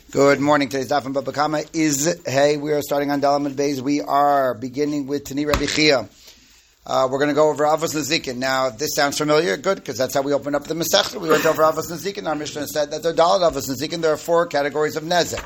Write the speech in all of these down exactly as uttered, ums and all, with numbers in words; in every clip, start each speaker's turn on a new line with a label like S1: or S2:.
S1: Good morning. Today's daf in Baba Kama is hey. We are starting on Dalamid Beis. We are beginning with Tani Rabbi Chia. Uh, we're going to go over Avos Nezikin. Now, this sounds familiar. Good, because that's how we opened up the Masechta. We went over Avos Nezikin. Our Mishnah said that there are Dalet Avos Nezikin. There are four categories of Nezek.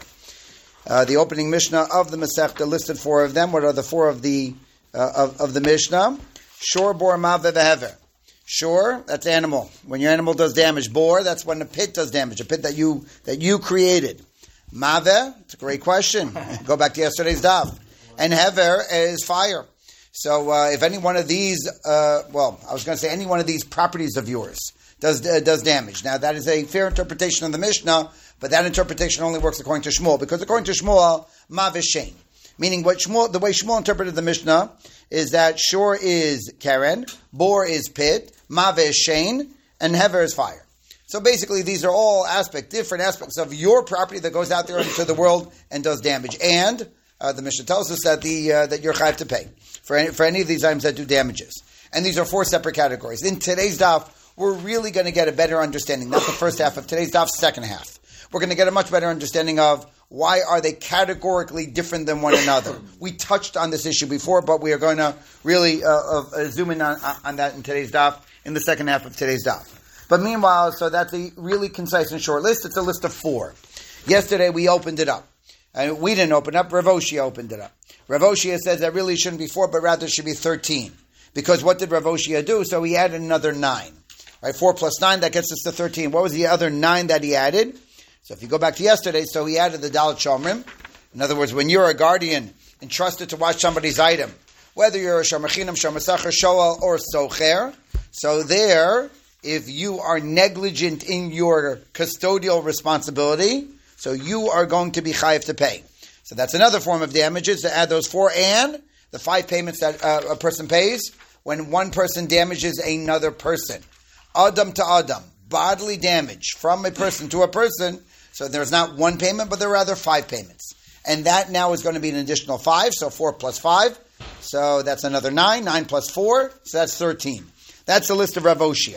S1: Uh, the opening Mishnah of the Masechta listed four of them. What are the four of the uh, of, of the Mishnah? Shor, bor, mave, vehever. Shor, that's animal. When your animal does damage. Bor, that's when a pit does damage. A pit that you that you created. Mave, it's a great question. Go back to yesterday's daf. And hever is fire. So uh, if any one of these, uh, well, I was going to say any one of these properties of yours does uh, does damage. Now that is a fair interpretation of the Mishnah, but that interpretation only works according to Shmuel, because according to Shmuel, Mav is Shein. Meaning what Shmuel, the way Shmuel interpreted the Mishnah is that Shor is Karen, Bor is pit, Mav is Shein, and hever is fire. So basically, these are all aspect, different aspects of your property that goes out there into the world and does damage. And uh, the Mishnah tells us that the uh, that you're chayav to pay for any, for any of these items that do damages. And these are four separate categories. In today's daf, we're really going to get a better understanding. Not the first half of today's daf, second half. We're going to get a much better understanding of why are they categorically different than one another. We touched on this issue before, but we are going to really uh, uh, zoom in on, on that in today's daf, in the second half of today's daf. But meanwhile, so that's a really concise and short list. It's a list of four. Yesterday we opened it up. And we didn't open it up, Rav Oshia opened it up. Rav Oshia says that really shouldn't be four, but rather should be thirteen. Because what did Rav Oshia do? So he added another nine. Right, four plus nine, that gets us to thirteen. What was the other nine that he added? So if you go back to yesterday, so he added the Dalet Shomrim. In other words, when you're a guardian entrusted to watch somebody's item, whether you're a Shomer Chinam, Shomer Sacher, Shoel, or Socher, so there, if you are negligent in your custodial responsibility, so you are going to be chayav to pay. So that's another form of damages to add those four, and the five payments that uh, a person pays when one person damages another person. Adam to Adam, bodily damage from a person to a person. So there's not one payment, but there are rather five payments. And that now is going to be an additional five, so four plus five. So that's another nine, nine plus four, so that's thirteen. That's the list of Rav Oshia.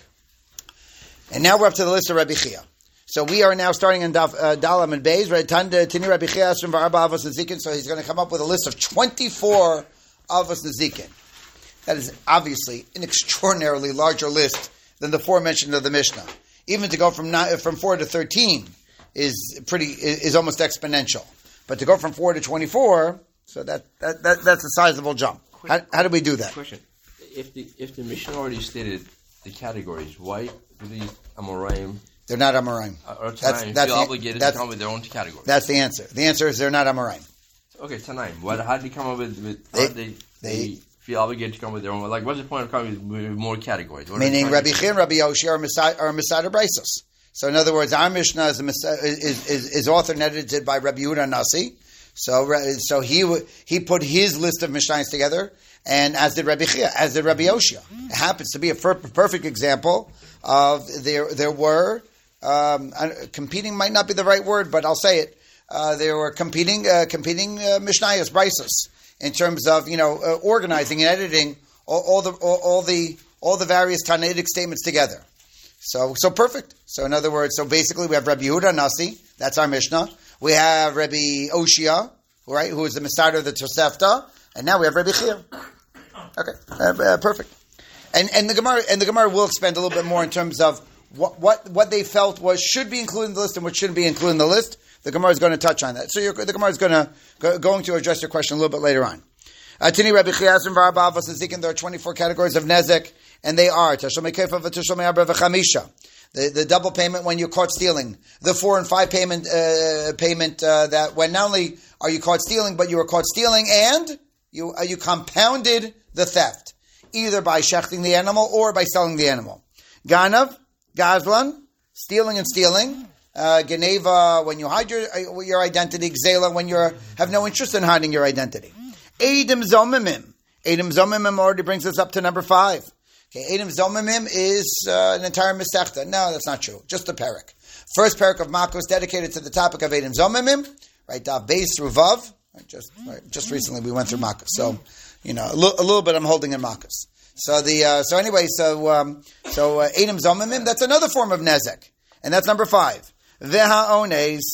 S1: And now we're up to the list of Rabbi Chia. So we are now starting in Daf, uh, Dalam and Beis. Tani Rabbi Chia Asrim V'Arba Avos Nezikin. So he's going to come up with a list of twenty-four Avos Nezikin. That is obviously an extraordinarily larger list than the four mentioned of the Mishnah. Even to go from nine, from four to thirteen is pretty is, is almost exponential. But to go from four to twenty-four, so that, that, that that's a sizable jump. How, how do we do that?
S2: Question: If the if the Mishnah already stated the categories, why do these Amoraim?
S1: They're not Amoraim.
S2: Or that's, feel that's obligated the, to come up with their own category.
S1: That's the answer. The answer is they're not Amoraim.
S2: Okay, Tanaim. What? How did they come up with? with they, they, they, they feel obligated to come with their own. Like, what's the point of coming with more categories? What
S1: meaning, Rabbi Chia and Rabbi Yoshi are Masada Braisos. So, in other words, our Mishnah is, is, is, is authored and edited by Rabbi Yehuda Nasi. So, so he he put his list of Mishnahs together, and as did Rabbi Chia, as did Rabbi Yoshia. It happens to be a perfect example of there. There were um, competing might not be the right word, but I'll say it. Uh, there were competing uh, competing uh, Mishnayos, Brisos, in terms of you know uh, organizing and editing all, all the all, all the all the various Tanaitic statements together. So so perfect. So in other words, so basically we have Rabbi Yehuda Nasi. That's our Mishnah. We have Rabbi Oshia, right, who is the Masada of the Tosefta, and now we have Rabbi Chia. Okay, uh, uh, perfect. And and the Gemara and the Gemara will expand a little bit more in terms of what what, what they felt was should be included in the list and what shouldn't be included in the list. The Gemara is going to touch on that. So you're, the Gemara is going to go, going to address your question a little bit later on. Tini Rabbi Chia Asrim V'Arba Avos Nezikin. There are twenty-four categories of nezek, and they are Tashomei Kefa v'Tashomei Arba v'Chamisha. The, the double payment when you're caught stealing. The four and five payment uh, payment uh, that when not only are you caught stealing, but you were caught stealing and you uh, you compounded the theft, either by shechting the animal or by selling the animal. Ganav, Gazlan, stealing and stealing. Uh, Geneva, when you hide your your identity. Gzela, when you have no interest in hiding your identity. Eidim Zomimim. Eidim Zomimim already brings us up to number five. Okay, Eidim Zomimim is uh, an entire Masechta. No, that's not true. Just the parak. First parak of Makos dedicated to the topic of Eidim Zomimim. Right, Dav Beis through Vav. Right, just right, just recently we went through Makos. So, you know, a, l- a little bit I'm holding in Makos. So the uh, so anyway, so um, so uh, Eidim Zomimim, that's another form of Nezek. And that's number five. Veha Ones.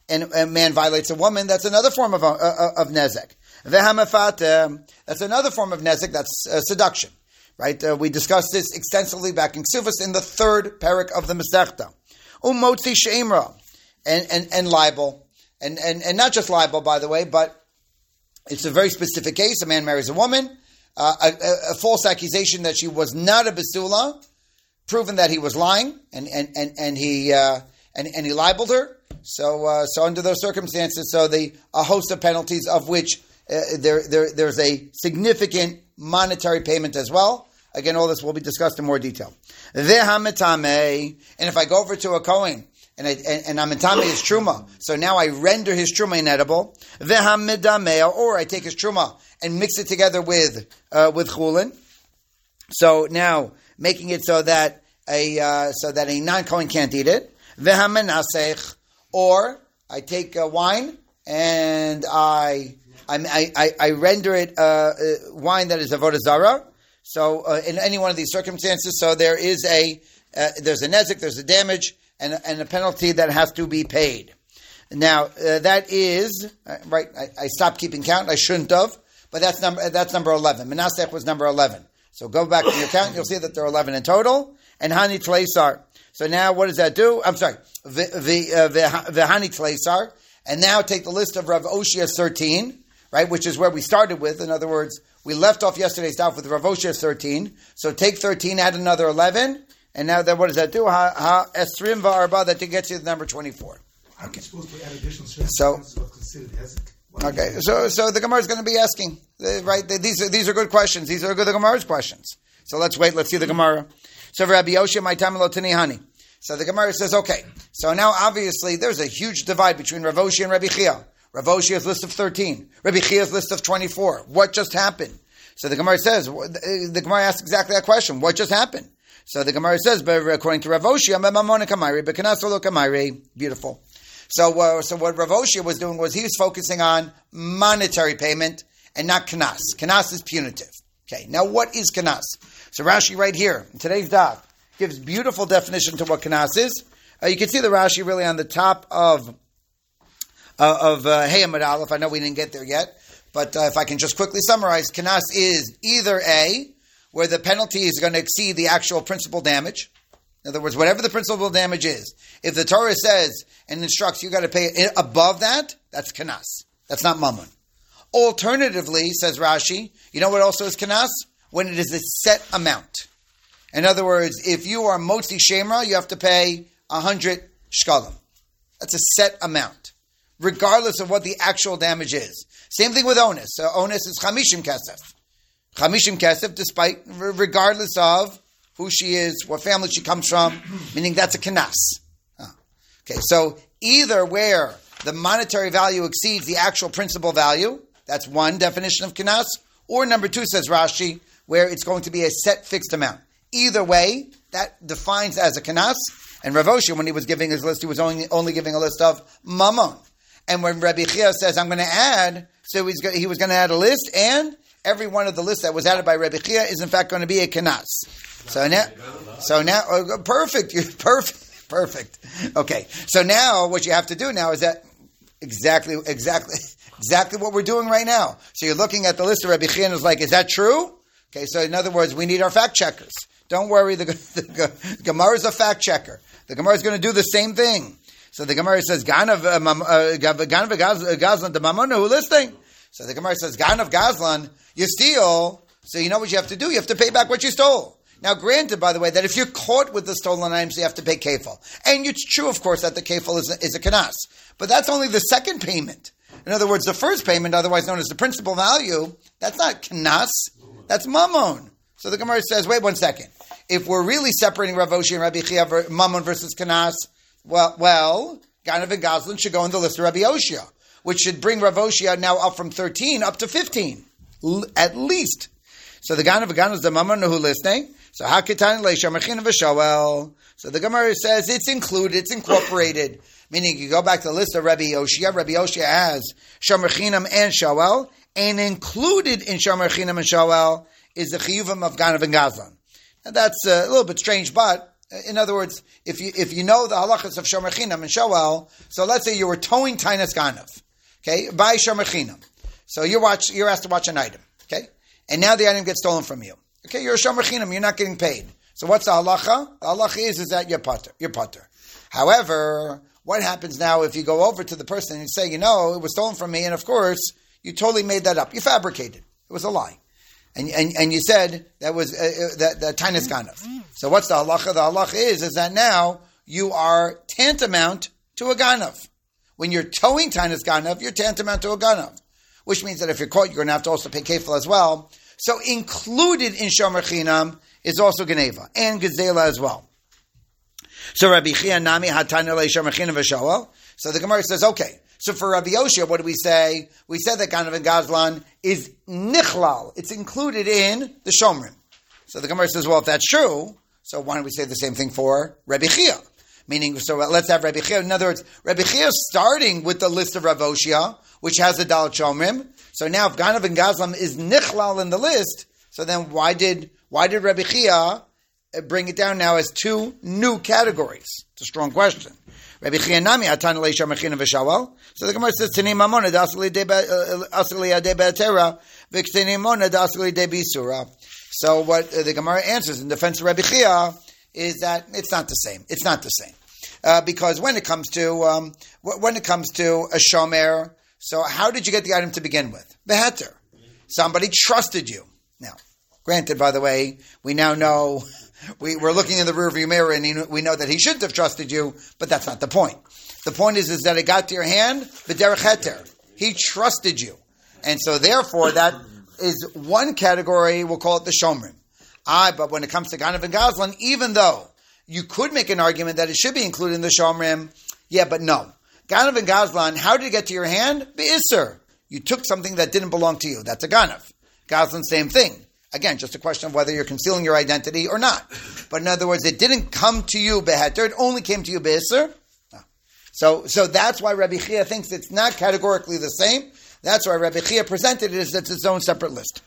S1: and a man violates a woman, that's another form of, uh, of nezek. Vehamafata, that's another form of nezek, that's uh, seduction. Right? Uh, we discussed this extensively back in Ksuvas in the third parak of the Masechta. Umotzi she'imra, and, and, and libel. And, and, and not just libel, by the way, but it's a very specific case. A man marries a woman, uh, a, a, a false accusation that she was not a Basula, proven that he was lying, and, and, and, and he uh, and, and he libeled her. So uh, so under those circumstances, so the a host of penalties of which uh, there, there there's a significant monetary payment as well. Again, all this will be discussed in more detail. Vehamitame, and if I go over to a Kohen and I, and, and amitame is truma, so now I render his truma inedible. Vehamidame, or I take his truma and mix it together with uh, with chulin. So now making it so that a uh, so that a non-Kohen can't eat it. Vehaminasech, or I take uh, wine and I. I, I, I render it uh, uh, wine that is avodah zarah. So uh, in any one of these circumstances, so there is a uh, there's a nezek, there's a damage, and and a penalty that has to be paid. Now uh, that is uh, right. I, I stopped keeping count. I shouldn't have, but that's number that's number eleven. Menasech was number eleven. So go back to your count. You'll see that there are eleven in total. And hani tleisar. So now what does that do? I'm sorry. The hani tleisar. And now take the list of Rav Oshia's thirteen. Right, which is where we started with. In other words, we left off yesterday's daf with Rav Oshia's thirteen. So take thirteen, add another eleven, and now that what does that do? Ha ha esrim va'arba, that gets you to number twenty-four.
S3: How are you supposed to add additional shrimp?
S1: So,
S3: considered
S1: okay, so so the Gemara is going to be asking, right? These are these are good questions. These are good the Gemara's questions. So let's wait. Let's see the Gemara. So Rabbi Yoshia, my time tani hani. So the Gemara says, okay. So now obviously there's a huge divide between Rav Oshia and Rabbi Chia. Rav Oshia's list of thirteen, Rabbi Chia's list of twenty-four. What just happened? So the Gemara says, the Gemara asks exactly that question. What just happened? So the Gemara says, but according to Rav Oshia, beautiful. So, uh, so what Rav Oshia was doing was he was focusing on monetary payment and not kanas. Kanas is punitive. Okay, now what is kanas? So Rashi right here in today's daf gives beautiful definition to what kanas is. Uh, you can see the Rashi really on the top of Uh, of uh, Hey Amud Aleph. I know we didn't get there yet, but uh, if I can just quickly summarize, kanas is either A, where the penalty is going to exceed the actual principal damage. In other words, whatever the principal damage is, if the Torah says and instructs you got to pay it above that, that's kanas. That's not mammon. Alternatively, says Rashi, you know what also is kanas? When it is a set amount. In other words, if you are motzi shemra, you have to pay one hundred shkalim. That's a set amount, regardless of what the actual damage is. Same thing with onus. So onus is chamishim kesef. Chamishim kesef, despite, regardless of who she is, what family she comes from, meaning that's a kanas. Oh. Okay, so either where the monetary value exceeds the actual principal value, that's one definition of kanas, or number two, says Rashi, where it's going to be a set fixed amount. Either way, that defines as a kanas. And Rav Oshia, when he was giving his list, he was only, only giving a list of mammon. And when Rabbi Chia says, I'm going to add, so he's, he was going to add a list, and every one of the lists that was added by Rabbi Chia is in fact going to be a kanas. So now, so now, oh, perfect, you're perfect, perfect. Okay, so now what you have to do now is that exactly, exactly, exactly what we're doing right now. So you're looking at the list of Rabbi Chia and it's like, is that true? Okay, so in other words, we need our fact checkers. Don't worry, the, the, the Gemara is a fact checker. The Gemara is going to do the same thing. So the Gemara says, Ganav Gazlan, the Mamona who listening. So the Gemara says, Ganav Gazlan, you steal, so you know what you have to do? You have to pay back what you stole. Now, granted, by the way, that if you're caught with the stolen items, you have to pay kefil. And it's true, of course, that the kefil is a, is a kanas. But that's only the second payment. In other words, the first payment, otherwise known as the principal value, that's not kanas, that's mammon. So the Gemara says, wait one second. If we're really separating Rav Oshia and Rabbi Chia, mammon versus kanas, well, well, Ganav and Gazlan should go in the list of Rabbi Oshia, which should bring Rav Oshia now up from thirteen up to fifteen, l- at least. So the Ganav and Gazlan is the mammon who listening. So Hakitan leishamachin v'shawel. So the Gemara says it's included, it's incorporated. Meaning you go back to the list of Rabbi Oshia. Rabbi Oshia has shamarchinam and shawel, and included in shamarchinam and shawel is the chiyuvim of Ganav and Gazlan. And that's a little bit strange, but In other words, if you if you know the halachas of shomer chinam and shoel, so let's say you were towing tainas ganav, okay, by shomer chinam. So you watch, you're asked to watch an item, okay, and now the item gets stolen from you. Okay, you're a shomer chinam, you're not getting paid. So what's the halacha? The halacha is is that you're putter, you're putter. However, what happens now if you go over to the person and you say, you know, it was stolen from me, and of course you totally made that up, you fabricated, it was a lie. And, and and you said that was uh, that the tainas ganav. So what's the halacha? The halacha is is that now you are tantamount to a ganav. When you're towing tainas ganav, you're tantamount to a ganav, which means that if you're caught, you're going to have to also pay kefil as well. So included in shomer chinam is also geneva and gezela as well. So Rabbi Chia nami hatana le shomer chinam v'shoel. So the Gemara says, okay. So for Rabbi Yoshia, what do we say? We said that Ganav and Gazlan is nichlal. It's included in the Shomrim. So the Gemara says, well, if that's true, so why don't we say the same thing for Rabbi Chia? Meaning, so let's have Rabbi Chia. In other words, Rabbi Chia is starting with the list of Rav Oshia, which has the Dalet Shomrim. So now if Ganav and Gazlan is nichlal in the list, so then why did why did Rabbi Chia bring it down now as two new categories? It's a strong question. Rabbi Chia nami atan leisha mechina v'shawal. So the Gemara says tani mamona dasli de asli ade be'atera v'ktani mamona dasli de bisura. So what uh, the Gemara answers in defense of Rabbi Chia is that it's not the same. It's not the same uh, because when it comes to um, when it comes to a shomer, so how did you get the item to begin with? Beheter. Somebody trusted you. Now, granted, by the way, we now know. We, we're looking in the rearview mirror and he, we know that he shouldn't have trusted you, but that's not the point. The point is, is that it got to your hand, v'derech heter. He trusted you. And so therefore, that is one category, we'll call it the shomrim. Ah, but when it comes to Ganav and Gazlan, even though you could make an argument that it should be included in the shomrim, yeah, but no. Ganav and Gazlan, how did it get to your hand? Be'isser. You took something that didn't belong to you. That's a Ganav. Gazlan, same thing. Again, just a question of whether you're concealing your identity or not. But in other words, it didn't come to you beheter, it only came to you be'isser. No. So, so that's why Rabbi Chia thinks it's not categorically the same. That's why Rabbi Chia presented it as it's its own separate list.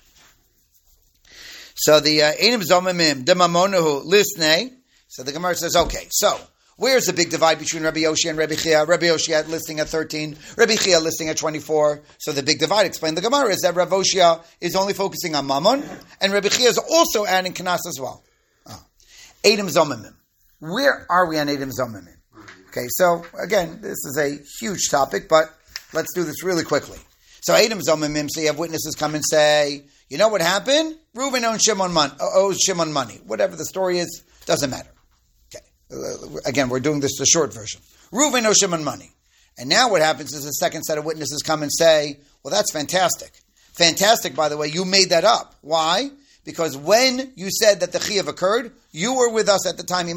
S1: So the Einim Zomimim, Demamonahu, Lisnei. So the Gemara says, okay, so where's the big divide between Rabbi Yoshia and Rabbi Chia? Rabbi Yoshia listing at thirteen, Rabbi Chia listing at twenty-four. So the big divide, explained the Gemara, is that Rabbi Yoshia is only focusing on Mammon, and Rabbi Chia is also adding Kanas as well. Oh. Eidim Zomimim. Where are we on Eidim Zomimim? Okay, so again, this is a huge topic, but let's do this really quickly. So Eidim Zomimim, so you have witnesses come and say, you know what happened? Reuven owes Shimon, mon- owes Shimon money. Whatever the story is, doesn't matter. Uh, again, we're doing this the short version. Reuven owes Shimon money. And now what happens is a second set of witnesses come and say, well, that's fantastic. Fantastic, by the way, you made that up. Why? Because when you said that the Chiyuv occurred, you were with us at the time.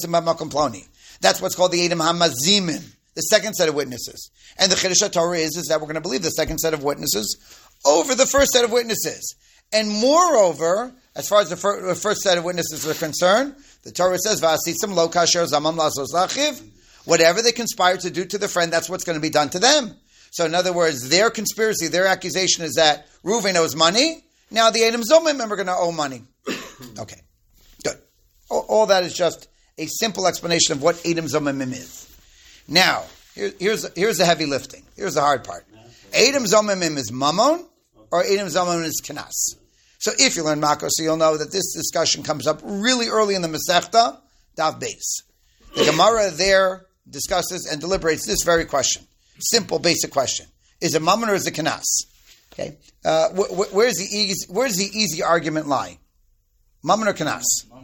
S1: That's what's called the Eidim HaMazimin, the second set of witnesses. And the Chiddush HaTorah is, is that we're going to believe the second set of witnesses over the first set of witnesses. And moreover, as far as the fir- first set of witnesses are concerned, the Torah says, "Va'asitzim lo kasher zamam lazos lachiv." Whatever they conspire to do to the friend, that's what's going to be done to them. So, in other words, their conspiracy, their accusation is that Reuven owes money. Now, the Eidim Zomim are going to owe money. Okay, good. All, all that is just a simple explanation of what Eidim Zomim is. Now, here, here's here's the heavy lifting. Here's the hard part. Eidim Zomim is Mammon, or Eidim Zomim is Kanas. So if you learn Makos, so you'll know that this discussion comes up really early in the Masechta, Daf Beis. The Gemara there discusses and deliberates this very question. Simple, basic question. Is it Mammon or is it Kanas? Okay. Uh, wh- wh- where's the easy, where's the easy argument lie? Mammon or Kanas?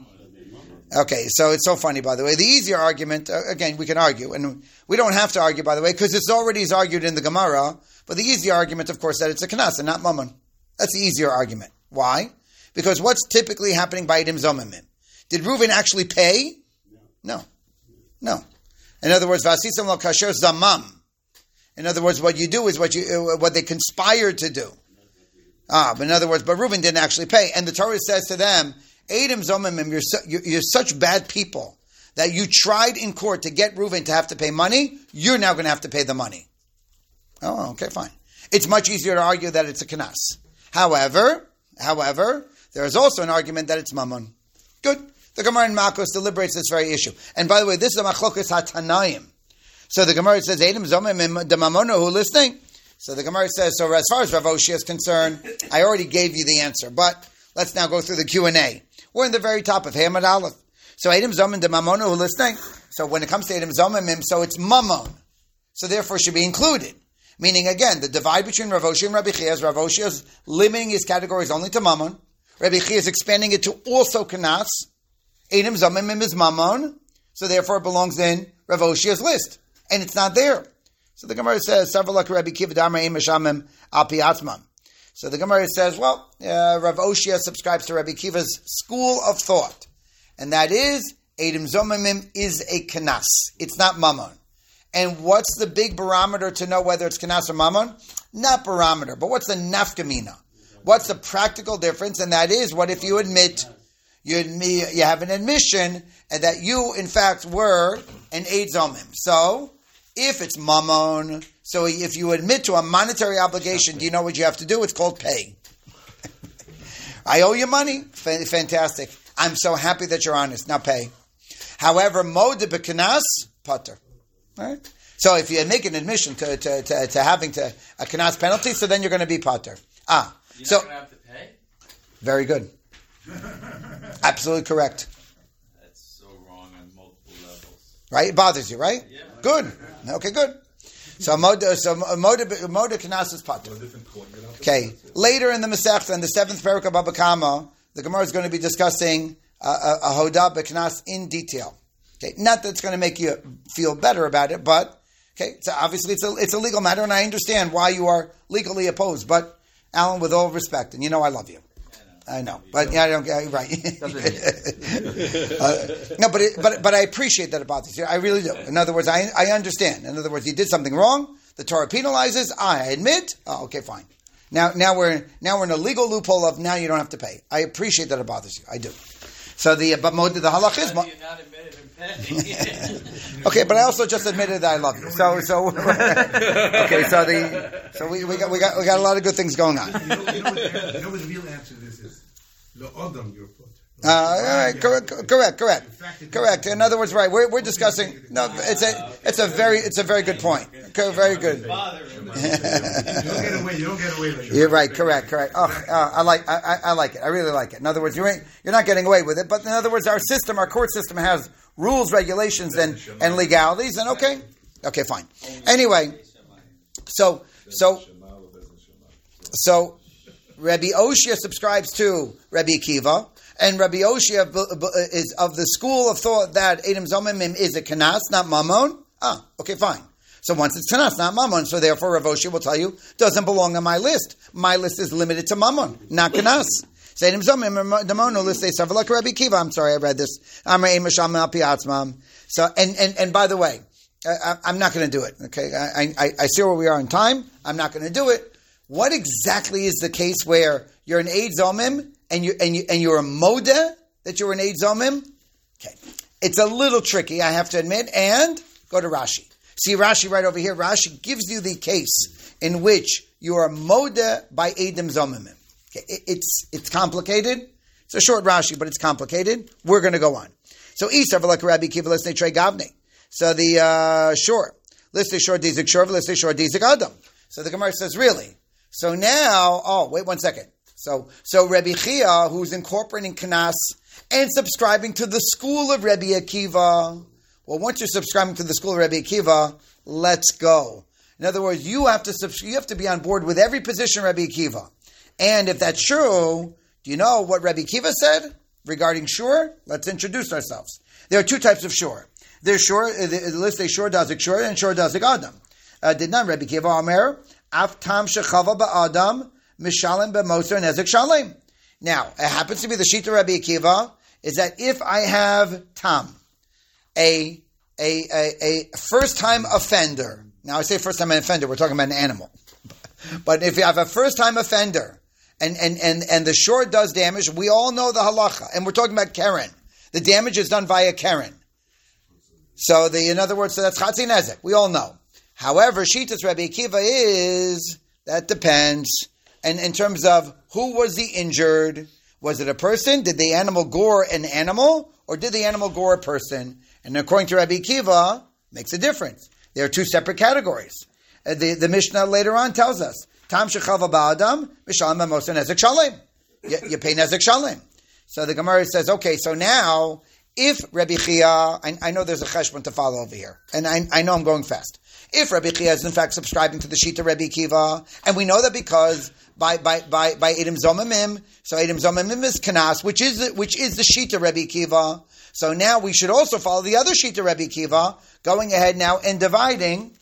S1: Okay, so it's so funny, by the way. The easier argument, uh, again, we can argue, and we don't have to argue, by the way, because it's already is argued in the Gemara, but the easier argument, of course, that it's a Kanas and not Mammon. That's the easier argument. Why? Because what's typically happening by Eidim Zomimim? Did Reuven actually pay? No. No. In other words, V'asisam lo kasher zamam. In other words, what you do is what you uh, what they conspired to do. Ah, but in other words, but Reuven didn't actually pay. And the Torah says to them, Eidim Zomimim, you're, su- you're, you're such bad people that you tried in court to get Reuven to have to pay money, you're now going to have to pay the money. Oh, okay, fine. It's much easier to argue that it's a Kanas. However... However, there is also an argument that it's Mammon. Good. The Gemara in Makos deliberates this very issue. And by the way, this is a machlokas hatanaim. So the Gemara says, Eidim zomim de mamona, who listening? So the Gemara says, so as far as Rav Oshia is concerned, I already gave you the answer. But let's now go through the Q and A. We're in the very top of Hamad Aleph. So Eidim zomim de mamona, who listening? So when it comes to Eidim zomim, so it's mamon. So therefore it should be included. Meaning, again, the divide between Rav Oshia and Rabbi Chia is Rav Oshia is limiting his categories only to mamon. Rabbi Chia is expanding it to also kanas. Eidim zomim is mamon. So therefore it belongs in Rav Oshia's list. And it's not there. So the Gemara says, Savalak Rabbi Kiva Damar Ein Meshamim Al Pi Atzmam. So the Gemara says, well, uh, Rav Oshia subscribes to Rabbi Kiva's school of thought. And that is, Eidim Zomimim is a kanas. It's not mamon. And what's the big barometer to know whether it's kanas or mamon? Not barometer, but what's the nafkamina? What's the practical difference? And that is, what if you admit, you admit, you have an admission, and that you, in fact, were an Eid Zomim. So, if it's mamon, so if you admit to a monetary obligation, do you know what you have to do? It's called pay. I owe you money. F- fantastic. I'm so happy that you're honest. Now pay. However, mod b'kanas, pater. Right? So if you make an admission to, to, to, to having to a kanas penalty, so then you're going to be pater. Ah,
S2: you're
S1: so
S2: not going to have to pay?
S1: Very good. Absolutely correct.
S4: That's so wrong on multiple levels.
S1: Right? It bothers you, right?
S4: Yeah.
S1: Good. Okay, good. So moda, so moda, moda kanas is pater. Okay. Later in the Masechta, in the seventh parak of Baba Kama, the Gemara is going to be discussing uh, a, a hoda b'kanas in detail. Okay. Not that it's going to make you feel better about it, but okay. So obviously it's a it's a legal matter, and I understand why you are legally opposed. But Alan, with all respect, and you know I love you. I know, but yeah, I don't get right. uh, no, but it, but but I appreciate that it bothers you. I really do. In other words, I I understand. In other words, you did something wrong. The Torah penalizes. I admit. Oh, okay, fine. Now now we're now we're in a legal loophole of now you don't have to pay. I appreciate that it bothers you. I do. So the but mod the halach is.
S4: How do you not admit it and pay?
S1: Okay, but I also just admitted that I love you. So so okay. So the so we, we got we got we got a lot of good things going on.
S3: You know, you know, what, the, you know what the real answer to this is? Lo odom your foot.
S1: Uh, all right, correct, correct, correct, correct. In other words, right? We're we're discussing. No, it's a it's a very it's a very good point. Very good.
S3: You don't get away. You don't get away. With
S1: You're right. Correct. Correct. Oh, uh, I like I, I like it. I really like it. In other words, you ain't you're not getting away with it. But in other words, our system, our court system, has rules, regulations, and and legalities. And okay, okay, fine. Anyway, so so so Rabbi Oshia subscribes to Rabbi Akiva. And Rabbi Oshia is of the school of thought that Eidim Zomimim is a kanas, not mamon. Ah, okay, fine. So once it's kanas, not mamon, so therefore Rav Oshia will tell you, doesn't belong on my list. My list is limited to mamon, not kanas. So Eidim Zomimim, Damono, list, they suffer like Rabbi Kiva. I'm sorry, I read this. So, and, and, and by the way, I, I'm not going to do it, okay? I, I, I see where we are in time. I'm not going to do it. What exactly is the case where you're an Eid Zomim, and you and you and you're a moda that you're an Eid Zomim? Okay, it's a little tricky, I have to admit. And go to Rashi. See Rashi right over here. Rashi gives you the case in which you are moda by Eidim Zomim. Okay, it, it's it's complicated. It's a short Rashi, but it's complicated. We're going to go on. So Isa v'lek Rabbi Kiva l'snei Trei Gavni. So the uh, short l'snei short dizik shor l'snei short dizik adam. So the Gemara says, really? So now, oh wait one second. So, so Rabbi Chia, who's incorporating Kanas and subscribing to the school of Rabbi Akiva. Well, once you're subscribing to the school of Rabbi Akiva, let's go. In other words, you have to you have to be on board with every position of Rabbi Akiva. And if that's true, do you know what Rabbi Akiva said regarding shur? Let's introduce ourselves. There are two types of shur. There's shur, the list is shur dazik shur and shur dazik adam. Uh, did not Rabbi Akiva Omer af tam shechava ba'adam Mishalim b'moser nezek shalim. Now, it happens to be the Shita Rabbi Akiva is that if I have tam, a a a, a first time offender. Now, I say first time offender. We're talking about an animal. But if you have a first time offender, and and and and the short does damage, we all know the halacha, and we're talking about keren. The damage is done via keren. So the in other words, so that's chatzi nezek. We all know. However, Shita's Rabbi Akiva is that depends. And in terms of who was the injured, was it a person? Did the animal gore an animal? or did the animal gore a person? And according to Rabbi Akiva, makes a difference. There are two separate categories. Uh, the, the Mishnah later on tells us, Tam shechava ba'adam, mishalem b'mosa nezek shalem. You pay nezek shalem. So the Gemara says, okay, so now, if Rabbi Chia, I, I know there's a cheshbon to follow over here, and I, I know I'm going fast. If Rabbi Chia is in fact subscribing to the Shita Rabbi Akiva, and we know that because by by by by Edom Zomamim, so Edom Zomamim is Kanas, which is which is the Shita Rabbi Akiva. So now we should also follow the other Shita Rabbi Akiva, going ahead now and dividing,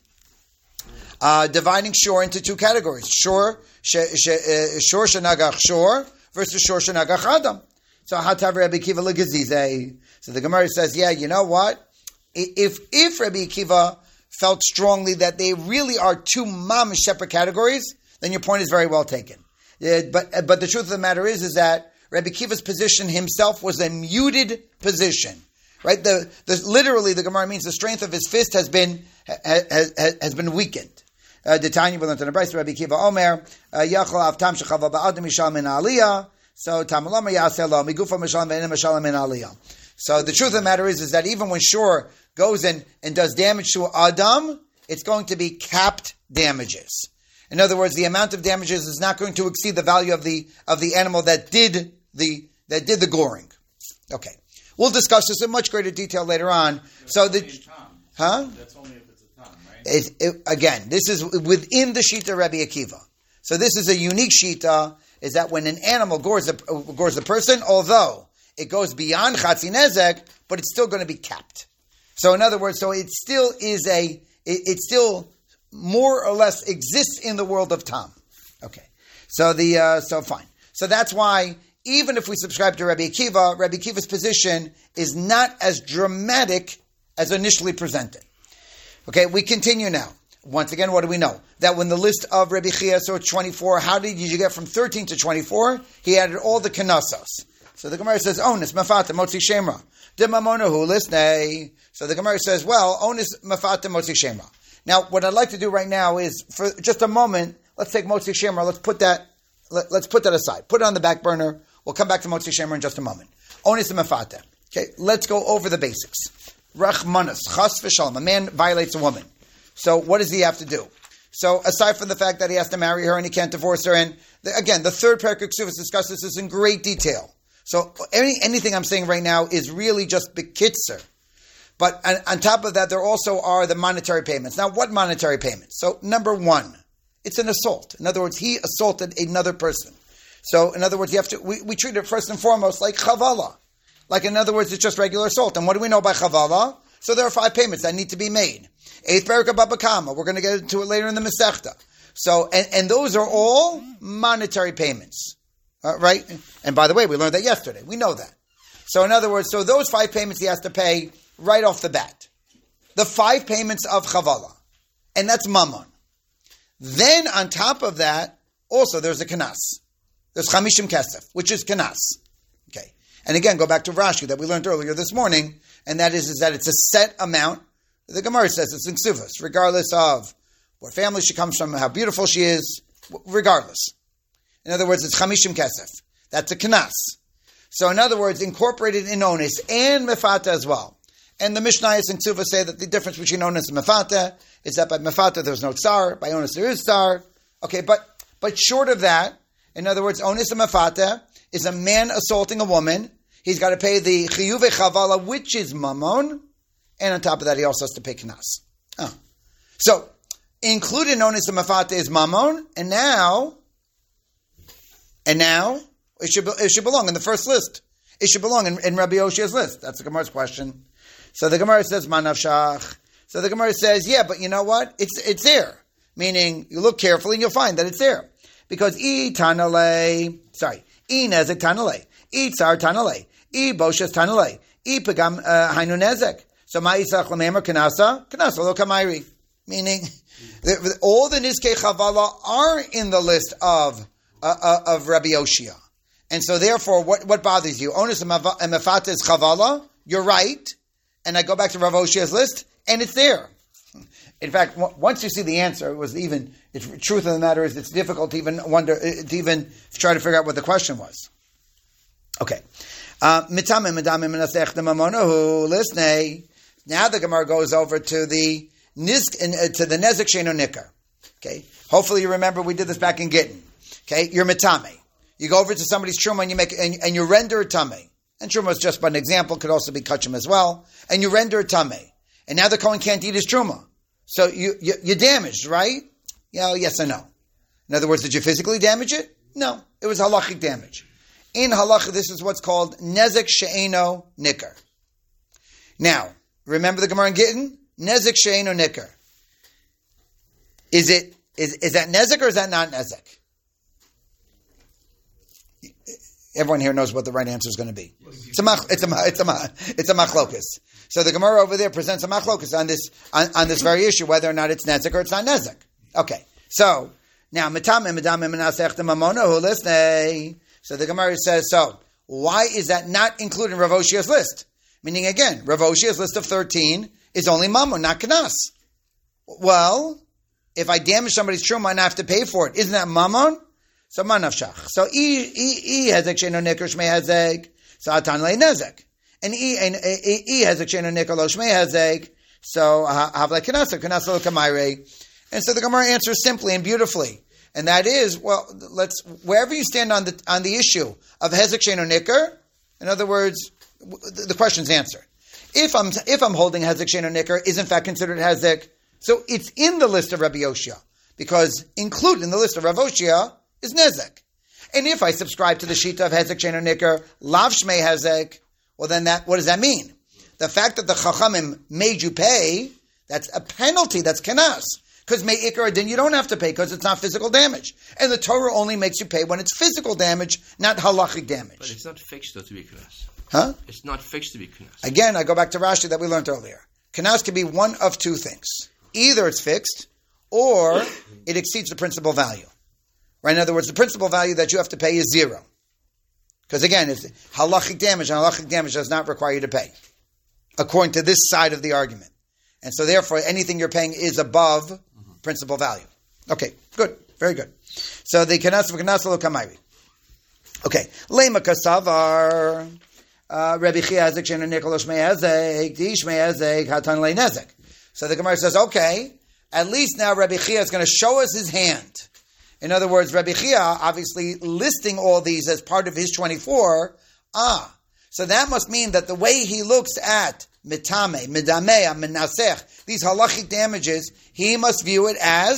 S1: uh, dividing shore into two categories: shore shore shenagach shore versus shore shenagach adam. So hatav Rabbi Akiva legazize. So the Gemara says, yeah, you know what? If if Rabbi Akiva felt strongly that they really are two mamish separate categories, then your point is very well taken. Uh, but but the truth of the matter is, is that Rabbi Akiva's position himself was a muted position, right? The, the literally the Gemara means the strength of his fist has been has, has, has been weakened. The Tanya will learn to the Brayso Rabbi Akiva Omer Yachol Avtam Shechava Ba'adam Mishal Min Aliyah. So Tamalama Yaselo Migufa Mishal Min Mishal Min Aliyah. So the truth of the matter is, is that even when Shor goes in and does damage to Adam, it's going to be capped damages. In other words, the amount of damages is not going to exceed the value of the of the animal that did the that did the goring. Okay, we'll discuss this in much greater detail later on.
S4: That's
S1: so the huh?
S4: That's only if it's a ton, right?
S1: It, it, again, this is within the Shita Rabbi Akiva. So this is a unique Shita, is that when an animal gores a, gores a person, although it goes beyond Chatzi Nezek, but it's still going to be capped. So in other words, so it still is a, it, it still more or less exists in the world of Tam. Okay. So the, uh, so fine. So that's why, even if we subscribe to Rabbi Akiva, Rabbi Akiva's position is not as dramatic as initially presented. Okay, we continue now. Once again, what do we know? That when the list of Rabbi Chia saw twenty-four, how did you get from thirteen to twenty-four? He added all the kanasos. So the Gemara says, Onis, Mafata, Motzi Shemra. Dimamonahu, listnei. So the Gemara says, well, Onis, Mafata, Motzi Shemra. Now, what I'd like to do right now is, for just a moment, let's take Motzi Shemra, let's put that, let, let's put that aside. Put it on the back burner. We'll come back to Motzi Shemra in just a moment. Onis and Mafata. Okay, let's go over the basics. Rachmanas, Chas v'shalom. A man violates a woman. So what does he have to do? So aside from the fact that he has to marry her and he can't divorce her, and the, again, the third Perek Ksuvos discusses this in great detail. So any, anything I'm saying right now is really just bekitzer. But on, on top of that, there also are the monetary payments. Now, what monetary payments? So number one, it's an assault. In other words, he assaulted another person. So in other words, you have to we, we treat it first and foremost like chavala. Like in other words, it's just regular assault. And what do we know by chavala? So there are five payments that need to be made. Eighth Perek of Baba Kama. We're going to get into it later in the Masechta. So, and, and those are all monetary payments. Uh, right? And by the way, we learned that yesterday. We know that. So in other words, so those five payments he has to pay right off the bat. The five payments of Chavala. And that's Mammon. Then on top of that, also there's a Kanas. There's Chamishim Kesef, which is Kanas. Okay. And again, go back to Rashi that we learned earlier this morning, and that is, is that it's a set amount. The Gemara says it's in Ksuvos, regardless of what family she comes from, how beautiful she is, regardless. In other words, it's Chamishim Kesef. That's a Kanas. So in other words, incorporated in Onis and Mefata as well. And the Mishnayos and Ksuvos say that the difference between Onis and Mefata is that by Mefata there's no tsar, by Onis there is tsar. Okay, but but short of that, in other words, Onis and Mefata is a man assaulting a woman. He's got to pay the Chiyuve Chavala, which is Mammon, and on top of that, he also has to pay Knas. Oh. So, included in Onis and Mefata is Mammon, and now, and now, it should, it should belong in the first list. It should belong in, in Rabbi Oshia's list. That's the Gemara's question. So the Gemara says, Manavshach. So the Gemara says, yeah, but you know what? It's it's there. Meaning, you look carefully and you'll find that it's there. Because I tanale, sorry, I nezek tanale, I tsar tanale, I boshes tanale, I pagam hainu nezek. So ma'isach lamemer kanasa, kanasa lo kamairi. Meaning, the, all the nizkei chavala are in the list of uh, uh, of Rabbi Oshia. And so therefore, what, what bothers you? Onus and Mefata is chavala, you're right. And I go back to Rav Oshia's list, and it's there. In fact, w- once you see the answer, it was even, the truth of the matter is it's difficult to even wonder, to even try to figure out what the question was. Okay. Uh, Mitamim medamim menasech the mamonahu. Listen. Now the Gemara goes over to the nizk uh, to the nezek sheino nikar. Okay. Hopefully you remember we did this back in Gittin. Okay. You're mitame. You go over to somebody's truma and you make and, and you render a tame. And truma is just but an example. Could also be kachim as well. And you render a tame. And now the Kohen can't eat his truma. So you, you you damaged, right? Yeah. Yes or no. In other words, did you physically damage it? No. It was halachic damage. In halacha, this is what's called nezek she'eno nikar. Now, remember the Gemara in Gittin? Nezek she'eno nikar. Is it is is that nezek or is that not nezek? Everyone here knows what the right answer is going to be. It's a mach, it's a it's a it's a machlokus. So the Gemara over there presents a machlokus on this on, on this very issue, whether or not it's nezek or it's not nezek. Okay, so now mitamim medamim menasech the mamonahu lisnei. So the Gemara says, so why is that not included in Rav Oshia's list? Meaning again, Rav Oshia's list of thirteen is only mammon, not kanas. Well, if I damage somebody's truma and I have to pay for it, isn't that mammon? So manavshach. So e e e hezek sheino nikar shmei hezek. So atan le nezek. And e e hezek sheino nikar lo shmei hezek. So have like kanas kanas lo kamayre. And so the Gemara answers simply and beautifully. And that is, well, let's wherever you stand on the on the issue of hezek sheino nikar. In other words, the question's answered. If I'm if I'm holding hezek sheino nikar is in fact considered hezek, so it's in the list of Rabbi Yoshia because included in the list of Rav Oshia is nezek. And if I subscribe to the shita of hezek sheino nikar, lav shmei hezek, well then that what does that mean? The fact that the chachamim made you pay, that's a penalty. That's kanas. Because may ikar adin, you don't have to pay because it's not physical damage. And the Torah only makes you pay when it's physical damage, not halachic damage.
S2: But it's not fixed though to be knas.
S1: Huh?
S2: It's not fixed to be knas.
S1: Again, I go back to Rashi that we learned earlier. Knas can be one of two things. Either it's fixed, or it exceeds the principal value. Right? In other words, the principal value that you have to pay is zero. Because again, it's halachic damage, and halachic damage does not require you to pay, according to this side of the argument. And so therefore, anything you're paying is above mm-hmm. principal value. Okay, good. Very good. So the kanas v'kanas lo kamayri. Okay. Lema kasavar. Rabbi Chia Hezek Sheino Nikar lo shmei hezek. Di shmei hezek hatan le nezek. So the Gemara says, okay, at least now Rabbi Chia is going to show us his hand. In other words, Rabbi Chia obviously listing all these as part of his twenty-four. Ah, so that must mean that the way he looks at mitame, midamea, menasech, these halachic damages, he must view it as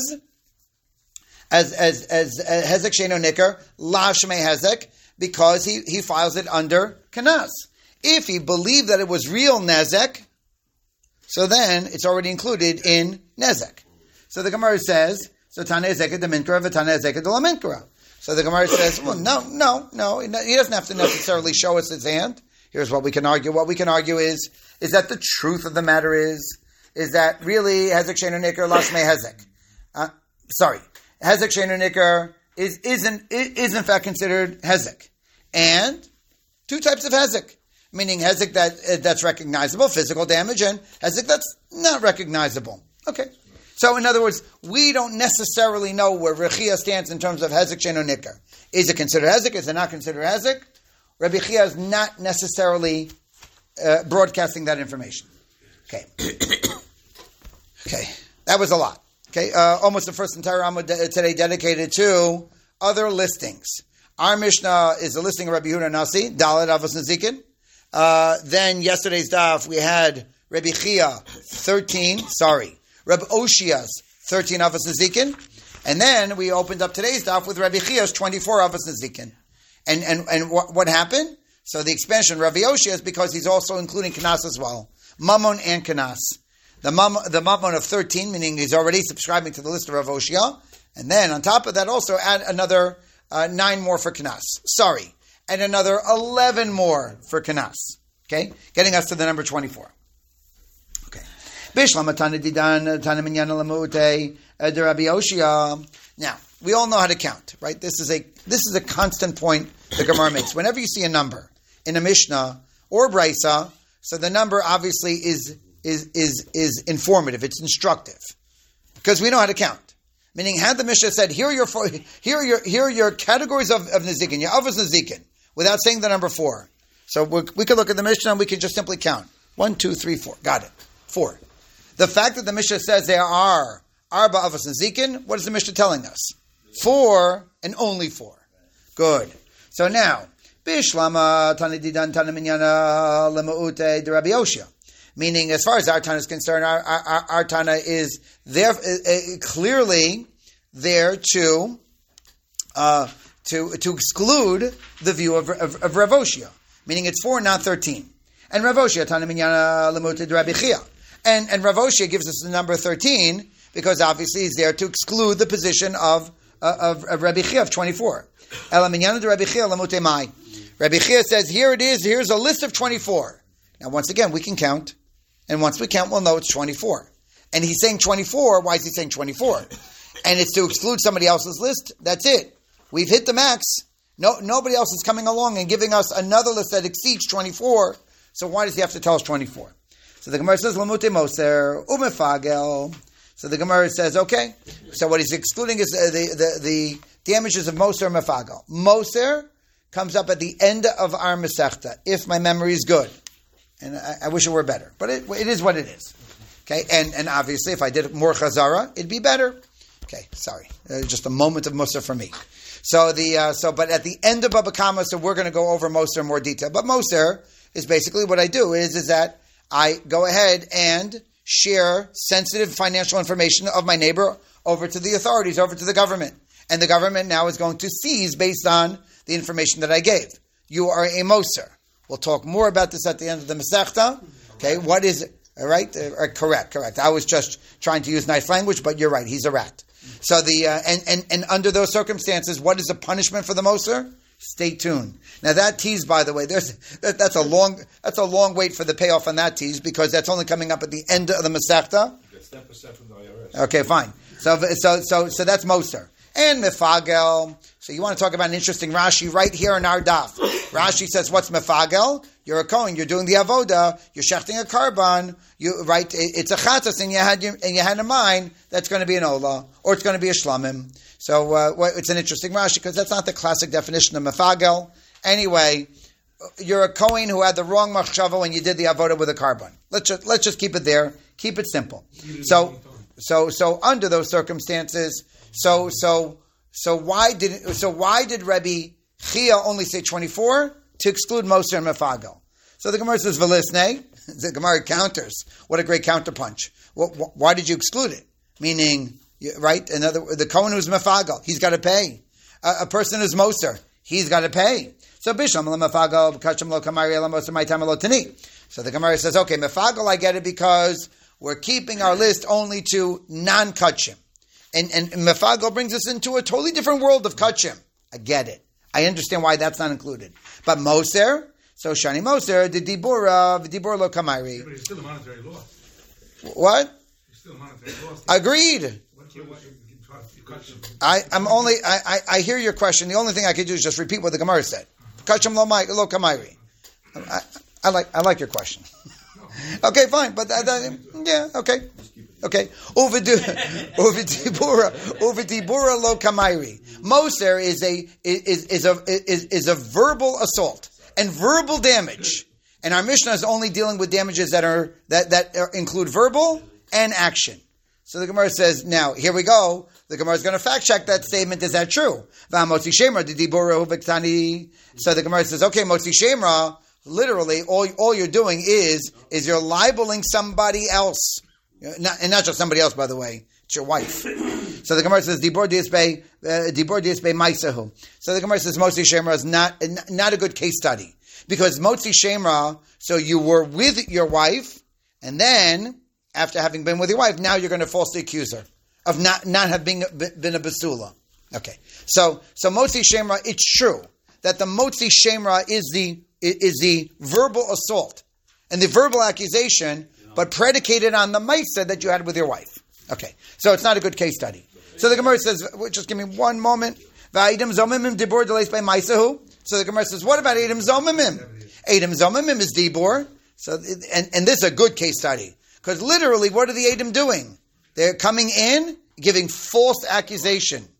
S1: as as as hezek sheino nikar, la shmei hezek, because he, he files it under kanas. If he believed that it was real nezek, so then it's already included in nezek. So the Gemara says, so tanei zeket de minkra v'tanei zeket de la minkra. So the Gemara says, well, no, no, no, he doesn't have to necessarily show us his hand. Here's what we can argue. What we can argue is, is that the truth of the matter is, is that really hezek sheino nikar la shmei hezek. Uh, sorry, hezek sheino nikar is isn't is in fact considered hezek, and two types of hezek, meaning hezek that uh, that's recognizable, physical damage, and hezek that's not recognizable. Okay. So, in other words, we don't necessarily know where Rechia stands in terms of hezek sheino nikar. Is it considered hezek? Is it not considered hezek? Rabbi Chia is not necessarily uh, broadcasting that information. Okay. Okay. That was a lot. Okay. Uh, almost the first entire Amud de- today dedicated to other listings. Our Mishnah is a listing of Rabbi Yehuda Nasi, Dalet Avos Nezikin. Uh, then yesterday's daf, we had Rabbi Chia, thirteen, sorry, Rabbi Oshia's thirteen Avos Nezikin. And then we opened up today's daf with Rabbi Chia's twenty-four Avos Nezikin. And and and what, what happened? So the expansion of Rabbi Oshia is because he's also including Kanas as well. Mammon and Kanas. The mammon, the mammon of thirteen, meaning he's already subscribing to the list of Rav Oshia. And then on top of that also add another uh, nine more for Kanas. Sorry. And another eleven more for Kanas. Okay? Getting us to the number twenty-four. Okay. Now, we all know how to count, right? This is a this is a constant point the Gemara makes. Whenever you see a number in a Mishnah or Brisa, so the number obviously is is is is informative. It's instructive because we know how to count. Meaning, had the Mishnah said, "Here are your four, here are your here are your categories of, of Nezikin, your Avos Nezikin," without saying the number four, So we we could look at the Mishnah and we could just simply count. One, two, three, four. Got it. Four. The fact that the Mishnah says there are Arba, Avos, and Zikin, what is the Mishnah telling us? Four and only four. Good. So now, Bishlama Tanadidan Tanaminyana Lemaute de Rabbi Yoshia. Meaning, as far as our Tana is concerned, our, our, our Tana is there uh, uh, clearly there to uh, to to exclude the view of, of, of Rav Oshia. Meaning, it's four, not thirteen. And Rav Oshia Tanaminyana Lemaute de Rabbi Chia. And and Rav Oshia gives us the number thirteen because obviously he's there to exclude the position of uh, of, of Rabbi Chia of twenty-four. Elaminyana de Rabbi Chia Lemaute Mai. Rabbi Chia says, here it is. Here's a list of twenty-four. Now, once again, we can count. And once we count, we'll know it's twenty-four. And he's saying twenty-four. Why is he saying twenty-four? And it's to exclude somebody else's list. That's it. We've hit the max. No, nobody else is coming along and giving us another list that exceeds twenty-four. So why does he have to tell us twenty-four? So the Gemara says, Lamute Moser, Umefagel. So the Gemara says, okay. So what he's excluding is uh, the, the, the damages of Moser and Mefagel. Moser comes up at the end of our Masechta, if my memory is good. And I, I wish it were better. But it, it is what it is. Okay, and, and obviously if I did more Chazara, it'd be better. Okay, sorry. Uh, just a moment of Moser for me. So the uh, so, but at the end of Baba Kama, so we're going to go over Moser in more detail. But Moser is basically what I do is, is that I go ahead and share sensitive financial information of my neighbor over to the authorities, over to the government. And the government now is going to seize based on the information that I gave. You are a Moser. We'll talk more about this at the end of the Masechta. Okay, what is it? All right, uh, correct, correct. I was just trying to use nice language, but you're right. He's a rat. So the uh, and, and and under those circumstances, what is the punishment for the Moser? Stay tuned. Now that tease, by the way, there's that, that's a long that's a long wait for the payoff on that tease because that's only coming up at the end of the Masechta.
S3: ten percent from the I R S.
S1: Okay, fine. So so so so that's Moser. And Mefagel. So you want to talk about an interesting Rashi right here in our daf. Rashi says, what's Mefagel? You're a Kohen, you're doing the Avoda, you're shechting a carbon, you, right? It's a Chatas, and you had and you had in mind that's going to be an Ola, or it's going to be a Shlamim. So uh, well, it's an interesting Rashi, because that's not the classic definition of Mefagel. Anyway, you're a Kohen who had the wrong machshava when you did the Avoda with a carbon. Let's just, let's just keep it there. Keep it simple. So, so, so under those circumstances, So so so why did so why did Rabbi Chia only say twenty-four? To exclude Moser and Mefagel. So the Gemara says Velisne. The Gemara counters. What a great counterpunch. What, why did you exclude it? Meaning, right? Another the Kohen who's Mefagel, he's got to pay. A, a person who's Moser, he's got to pay. So Bishlam lo Mefagel Kacham lo Kamari lo Moser my time lo Tani. So the Gemara says, okay, Mefagel, I get it because we're keeping our list only to non-Kachim. And, and Mefagel brings us into a totally different world of Kachim. I get it. I understand why that's not included. But Moser, so Shani Moser, the Dibura, the Dibur lo Kamairi.
S3: Yeah, but it's still a monetary loss.
S1: What?
S3: It's still a monetary loss.
S1: Agreed. I, I'm only, I, I, I hear your question. The only thing I could do is just repeat what the Gemara said. Kachim lo, lo Kamairi. I, I like, I like your question. Okay, fine. But that, that, yeah, okay. Okay. Uvidibura, Uvidibura lo kamairi. Moser is a is is a is is a verbal assault and verbal damage. And our Mishnah is only dealing with damages that are that that are, include verbal and action. So the Gemara says, now here we go. The Gemara is going to fact check that statement. Is that true? V'amotzi shemra didibura uviktani. So the Gemara says, okay, motzi shemra. Literally, all all you're doing is is you're libeling somebody else. Not, and not just somebody else, by the way. It's your wife. So the Gemara says, Dibor Diasbei, Dibor Diasbei Maisahu. So the Gemara says, Motzi Shemra is not, not a good case study. Because Motzi Shemra, so you were with your wife, and then, after having been with your wife, now you're going to falsely accuse her of not, not having been a Basula. Okay. So, so Motzi Shemra, it's true that the Motzi Shemra is the, is the verbal assault and the verbal accusation, but predicated on the Maisa that you had with your wife. Okay, so it's not a good case study. So the Gemara says, just give me one moment. V'aydim zomimim dibor delays by Maisahu. So the Gemara says, what about Eidim zomimim? Eidim zomimim is dibor. So and and this is a good case study because literally, what are the Eidim doing? They're coming in, giving false accusation.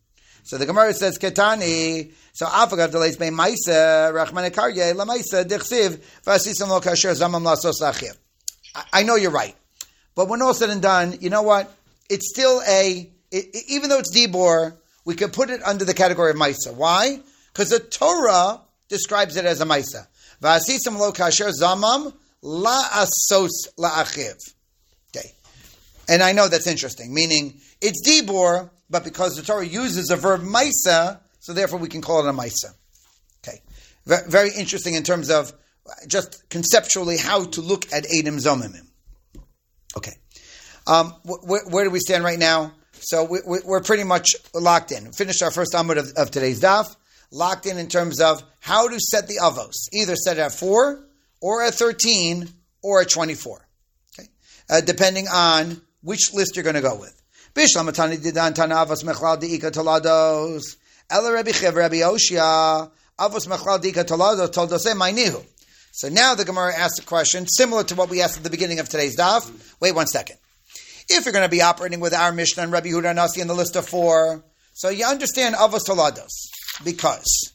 S1: So the Gemara says, Ketani, so Afagav delays by Maisa, Rachmane Karye, La Maisa, Dechsiv, Vasisam Lo Kasher, Zamam Lasos Achir. I know you're right. But when all said and done, you know what? It's still a, it, even though it's Dibor, we can put it under the category of Maisa. Why? Because the Torah describes it as a Maisa. Vasisam Lo Kasher, Zamam La'asos La'achiv. Okay. And I know that's interesting, meaning it's Dibor, but because the Torah uses a verb Maisa, so therefore we can call it a Maisa. Okay. V- very interesting in terms of just conceptually how to look at Eidim Zomimim. Okay. Um, wh- wh- where do we stand right now? So we- we- we're pretty much locked in. We finished our first Amud of, of today's daf. Locked in in terms of how to set the Avos. Either set it at four, or at thirteen, or at twenty-four. Okay. Uh, depending on which list you're going to go with. Bishlamatani didan tana avos mechlal diika talados. Ela Rabbi Chiv Rabbi Oshia avos mechlal diika talados toldose ma'nihu. So now the Gemara asks a question similar to what we asked at the beginning of today's daf. Wait one second. If you're going to be operating with our Mishnah and Rabbi Yehuda Nasi in the list of four, so you understand avos talados because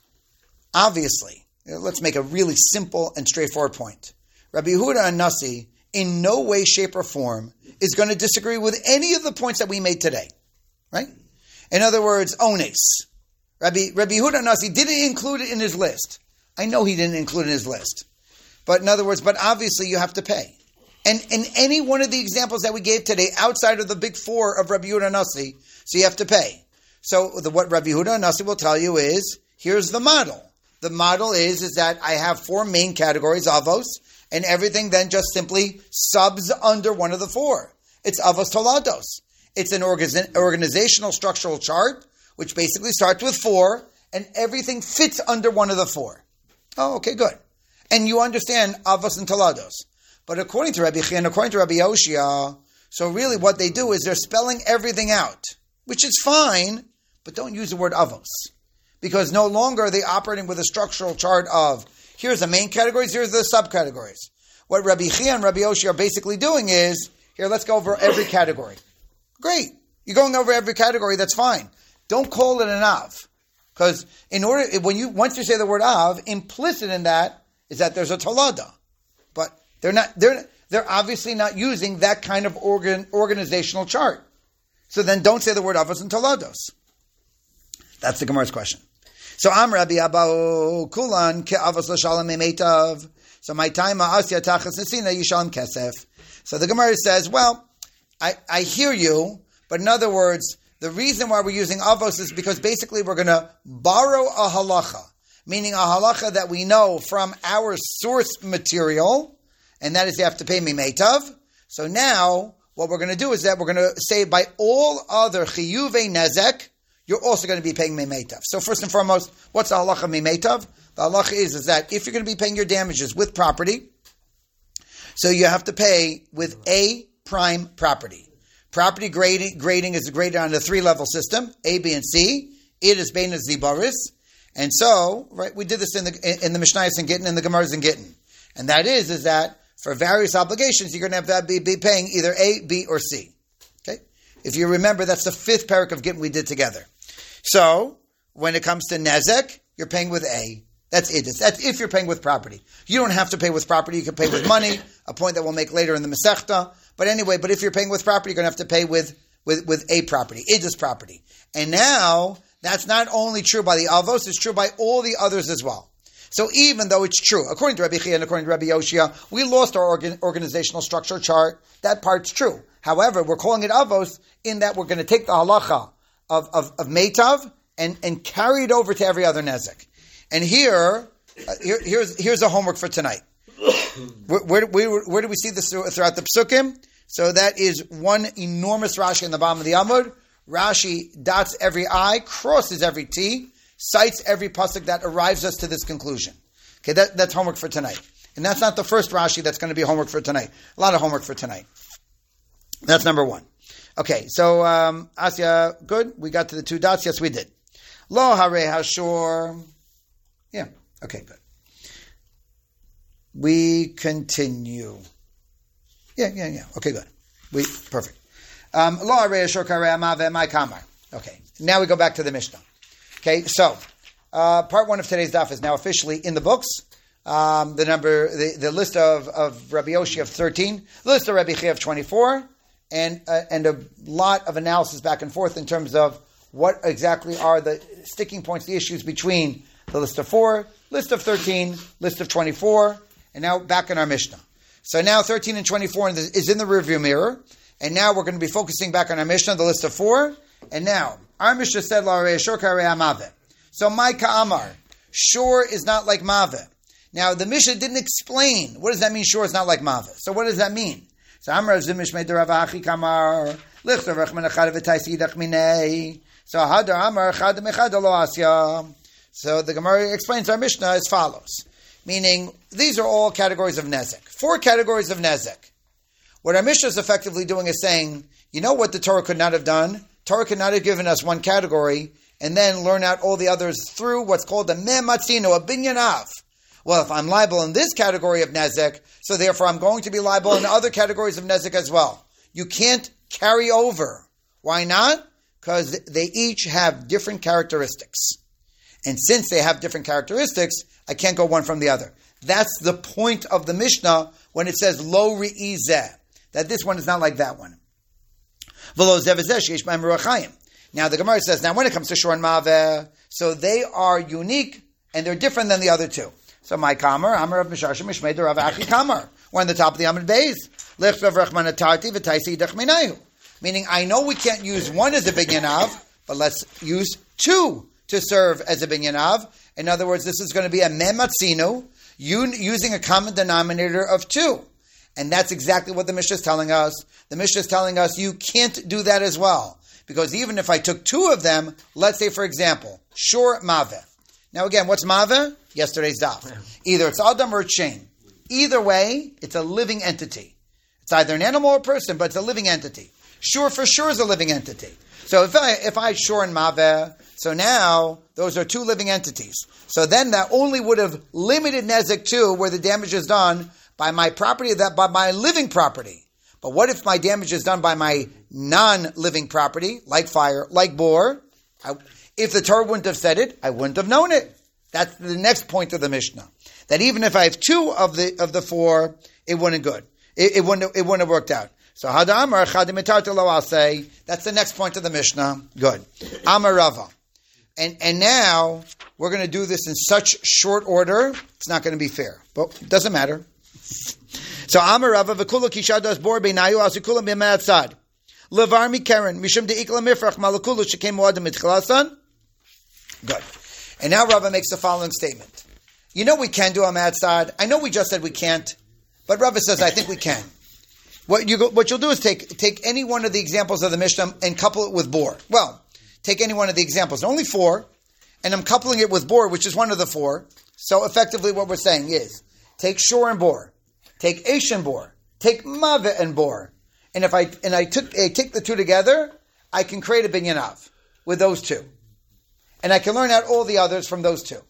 S1: obviously, let's make a really simple and straightforward point. Rabbi Yehuda and Nasi in no way, shape, or form is going to disagree with any of the points that we made today. Right? In other words, ones. Rabbi, Rabbi Yehuda Nasi didn't include it in his list. I know he didn't include it in his list. But in other words, but obviously you have to pay. And in any one of the examples that we gave today, outside of the big four of Rabbi Yehuda Nasi, so you have to pay. So the, what Rabbi Yehuda Nasi will tell you is, here's the model. The model is, is that I have four main categories, avos, and everything then just simply subs under one of the four. It's avos tolados. It's an orga- organizational structural chart, which basically starts with four, and everything fits under one of the four. Oh, okay, good. And you understand avos and tolados. But according to Rabbi Chia and according to Rabbi Yoshia, so really what they do is they're spelling everything out, which is fine, but don't use the word avos. Because no longer are they operating with a structural chart of, here's the main categories, here's the subcategories. What Rabbi Chia and Rabbi Yoshia are basically doing is, here, let's go over every category. Great. You're going over every category, that's fine. Don't call it an av. Because in order, when you, once you say the word av, implicit in that is that there's a talada. But they're not, they're, they're obviously not using that kind of organ, organizational chart. So then don't say the word avos and talados. That's the Gemara's question. So Am Rabbi Abau Kulan ke avos l'shalom emeitav. So my time asya tachas nesina yishalom kesef. So the Gemara says, well, I, I hear you, but in other words, the reason why we're using avos is because basically we're going to borrow a halacha, meaning a halacha that we know from our source material, and that is you have to pay mimeitav. So now what we're going to do is that we're going to say by all other chiyuvei nezek, you're also going to be paying mimeitav. So first and foremost, what's the halacha mimeitav? The halacha is, is that if you're going to be paying your damages with property, so you have to pay with a prime property. Property grading, grading is graded on a three-level system, A, B, and C. It is Bein Zibaris. And so, right, we did this in the in the Mishnayos and Gittin and the Gemaras and Gittin. And that is, is that for various obligations, you're going to have to be, be paying either A, B, or C. Okay? If you remember, that's the fifth parak of Gittin we did together. So, when it comes to Nezek, you're paying with A. That's it. That's if you're paying with property. You don't have to pay with property. You can pay with money, a point that we'll make later in the Masechta. But anyway, but if you're paying with property, you're going to have to pay with, with, with a property, Idus property. And now, that's not only true by the Avos, it's true by all the others as well. So even though it's true, according to Rabbi Chia and according to Rabbi Yoshia, we lost our organ, organizational structure chart. That part's true. However, we're calling it Avos in that we're going to take the halacha of, of, of Meitav and, and carry it over to every other Nezek. And here, uh, here here's, here's a homework for tonight. Where, where, where, where do we see this throughout the Psukim? So that is one enormous Rashi in the bottom of the Amud. Rashi dots every I, crosses every T, cites every pasuk that arrives us to this conclusion. Okay, that, that's homework for tonight. And that's not the first Rashi that's going to be homework for tonight. A lot of homework for tonight. That's number one. Okay, so um, Asya, good. We got to the two dots. Yes, we did. Lo hare hashor. Yeah, okay, good. We continue. Yeah, yeah, yeah. Okay, good. We perfect. Um, Lo hare hashor karei amav ve'mai kamar. Okay, now we go back to the Mishnah. Okay, so uh, part one of today's daf is now officially in the books. Um, the number, the, the list of, of Rabbi Yoshi of thirteen, the list of Rabbi Chia of twenty-four, and uh, and a lot of analysis back and forth in terms of what exactly are the sticking points, the issues between the list of four, list of thirteen, list of twenty-four, and now back in our Mishnah. So now thirteen and twenty-four is in the rearview mirror, and now we're going to be focusing back on our Mishnah, the list of four, and now our Mishnah said, La Shor Karei Maveh. So my Ka'amar, Shor is not like Maveh. Now, the Mishnah didn't explain, what does that mean, Shor is not like Maveh? So what does that mean? So Amar Zimish Mei Rav Achi Kamar, Lichter Rechman Echad V'Taisi Idach Minei. So Hadar Amar Chad Mechad Lo Asya. So the Gemara explains our Mishnah as follows. Meaning, these are all categories of Nezek. Four categories of Nezek. What our Mishnah is effectively doing is saying, you know what the Torah could not have done? Torah could not have given us one category and then learn out all the others through what's called a Mematzino, a Binyan Av. Well, if I'm liable in this category of Nezek, so therefore I'm going to be liable in other categories of Nezek as well. You can't carry over. Why not? Because they each have different characteristics. And since they have different characteristics, I can't go one from the other. That's the point of the Mishnah when it says Lo Re'izeh, that this one is not like that one. Now the Gemara says, now when it comes to Shor and Maveh, so they are unique and they're different than the other two. So my Kamar, Amar of Mishashim Mishmei Rav Achi Kamar. We're on the top of the Amud Beis. Lichtav Rechman Atarti V'Taisi Idach Minayu. Meaning, I know we can't use one as a binyan av, but let's use two to serve as a binyan av. In other words, this is going to be a mematzinu, using a common denominator of two. And that's exactly what the Mishnah is telling us. The Mishnah is telling us you can't do that as well. Because even if I took two of them, let's say, for example, Shor Maveh. Now again, what's Maveh? Yesterday's daf. Either it's Adam or it's Shane. Either way, it's a living entity. It's either an animal or a person, but it's a living entity. Shor for sure is a living entity. So if I if I Shor and Maveh, so now those are two living entities. So then that only would have limited Nezek to where the damage is done by my property, that by my living property. But what if my damage is done by my non-living property, like fire, like bore? I, if the Torah wouldn't have said it, I wouldn't have known it. That's the next point of the Mishnah. That even if I have two of the of the four, it wouldn't good. It, it wouldn't it wouldn't have worked out. So Hadamar Chadim Lo, I'll say that's the next point of the Mishnah. Good. Amar Rava. And and now we're going to do this in such short order. It's not going to be fair, but it doesn't matter. So Amar Rava v'kula kishadas bor beinayu asukula b'maatzad levar mikeren mishum deikla mifrach malakulu shekem moadim mitchilasan. Good. And now Rava makes the following statement. You know we can do a maatzad. I know we just said we can't, but Rava says I think we can. What you go, what you'll do is take take any one of the examples of the Mishnah and couple it with bor. Well, take any one of the examples, only four, and I'm coupling it with bor, which is one of the four. So effectively, what we're saying is take shor and bor, take eish and bor, take maveh and bor, and if I and I took I take the two together, I can create a binyan av with those two, and I can learn out all the others from those two.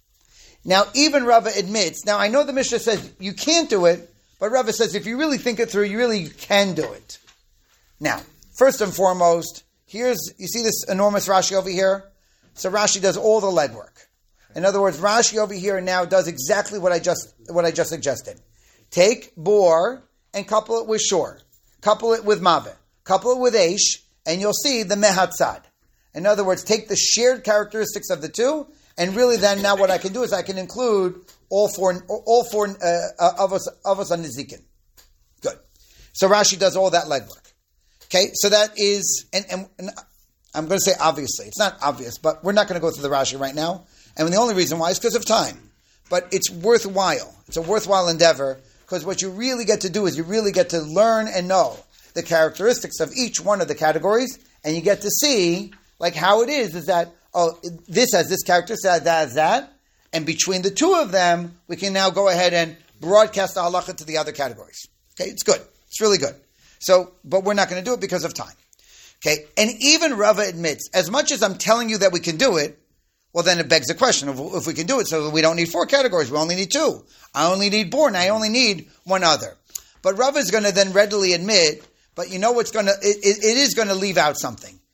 S1: Now, even Rava admits. Now, I know the Mishnah says you can't do it. But Rava says, if you really think it through, you really can do it. Now, first and foremost, here's, you see this enormous Rashi over here? So Rashi does all the legwork. In other words, Rashi over here now does exactly what I just, what I just suggested. Take bor and couple it with shor. Couple it with maveh. Couple it with eish, and you'll see the mehatzad. In other words, take the shared characteristics of the two, and really then now what I can do is I can include all four, all four uh, of us of us on Nizikin. Good. So Rashi does all that legwork. Okay, so that is, and, and, and I'm going to say obviously, it's not obvious, but we're not going to go through the Rashi right now. And the only reason why is because of time. But it's worthwhile. It's a worthwhile endeavor because what you really get to do is you really get to learn and know the characteristics of each one of the categories, and you get to see like how it is. Is that oh, this has this characteristic, that has that. And between the two of them, we can now go ahead and broadcast the halacha to the other categories. Okay, it's good. It's really good. So, but we're not going to do it because of time. Okay, and even Rava admits, as much as I'm telling you that we can do it, well, then it begs the question of if we can do it, so we don't need four categories, we only need two. I only need bor, and I only need one other. But Rava is going to then readily admit, but you know what's going to, it, it, it is going to leave out something.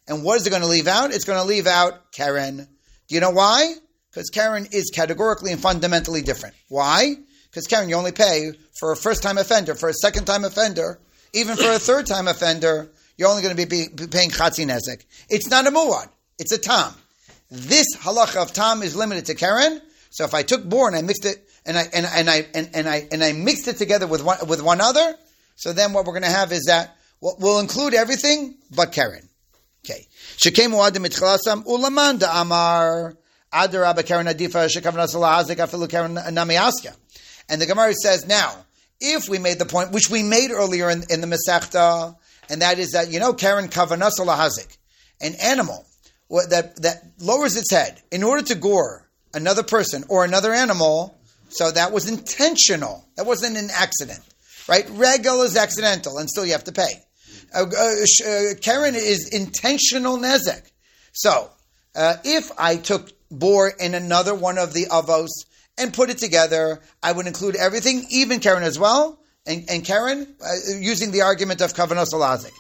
S1: And what is it going to leave out? It's going to leave out Karen. Do you know why? Because Karen is categorically and fundamentally different. Why? Because Karen, you only pay for a first-time offender, for a second-time offender, even for a third-time offender, you're only going to be paying Chatzi Nezek. It's not a Muad. It's a Tam. This halacha of Tam is limited to Karen. So if I took Bor and I mixed it, and I and, and I and, and I and I mixed it together with one with one other, so then what we're going to have is that we'll, we'll include everything but Karen. Okay. Shekem Muadim Mitchalasam Ulaman da Amar Adar Abba Karen Adifa Shekavnas Lahazik Afilu Karen Nami Asya. And the Gemara says now, if we made the point which we made earlier in, in the Masechta, and that is that you know Karen Kavanas Lahazik, an animal that that lowers its head in order to gore another person or another animal, so that was intentional. That wasn't an accident, right? Regel is accidental, and still you have to pay. Uh, uh, uh, Karen is intentional nezek. So, uh, if I took Bor in another one of the avos and put it together, I would include everything, even Karen as well, and, and Karen, uh, using the argument of Kavanos Alazik.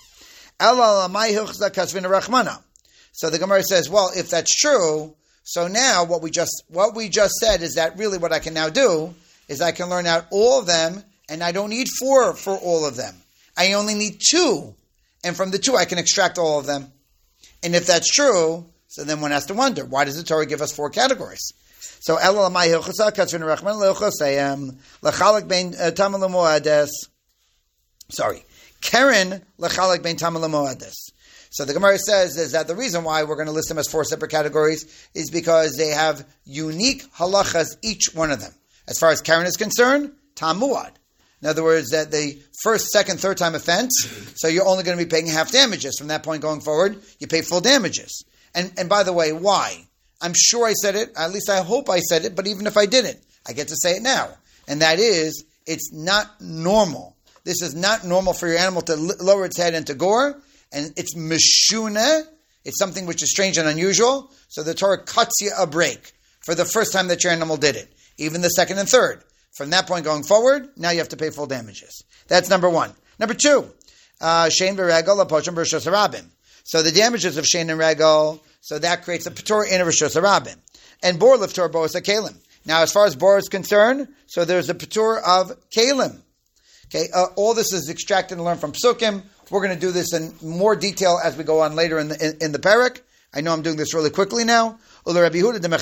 S1: So the Gemara says, well, if that's true, so now what we just what we just said is that really what I can now do is I can learn out all of them, and I don't need four for all of them. I only need two, and from the two I can extract all of them. And if that's true, so then one has to wonder, why does the Torah give us four categories? So sorry, Karen lechalek bein tam lemoades. So the Gemara says is that the reason why we're going to list them as four separate categories is because they have unique halachas, each one of them. As far as Karen is concerned, tam muad. In other words, that the first, second, third time offense, so you're only going to be paying half damages. From that point going forward, you pay full damages. And and by the way, why? I'm sure I said it, at least I hope I said it, but even if I didn't, I get to say it now. And that is, it's not normal. This is not normal for your animal to l- lower its head and to gore. And it's meshuna. It's something which is strange and unusual. So the Torah cuts you a break for the first time that your animal did it. Even the second and third. From that point going forward, now you have to pay full damages. That's number one. Number two, shein v'regel aposhim b'rishos harabim. So the damages of shein and regel, so that creates a patur in a rishos harabim. And bor liftor boas a kalim. Now as far as bor is concerned, so there's a patur of kalim. Okay, uh, all this is extracted and learned from psukim. We're going to do this in more detail as we go on later in the in, in the parak. I know I'm doing this really quickly now. So lifter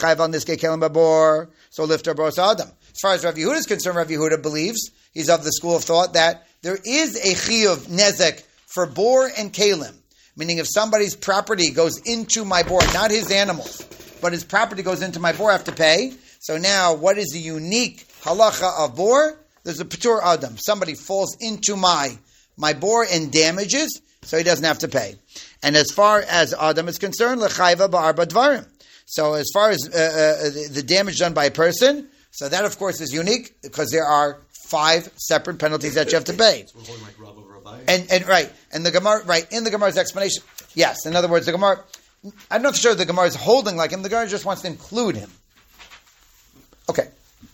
S1: boas adam. As far as Rav Yehuda is concerned, Rav Yehuda believes, he's of the school of thought, that there is a chiyuv nezek for bor and kalim. Meaning if somebody's property goes into my bor, not his animals, but his property goes into my bor, I have to pay. So now, what is the unique halacha of bor? There's a patur adam. Somebody falls into my my bor and damages, so he doesn't have to pay. And as far as adam is concerned, l'chayva ba'arba dvarim. So as far as uh, uh, the, the damage done by a person, so that of course is unique because there are five separate penalties that you have to pay. And and right, and the Gemara, right in the Gemara's explanation, yes. In other words, the Gemara, I'm not sure the Gemara is holding like him. The Gemara just wants to include him. Okay,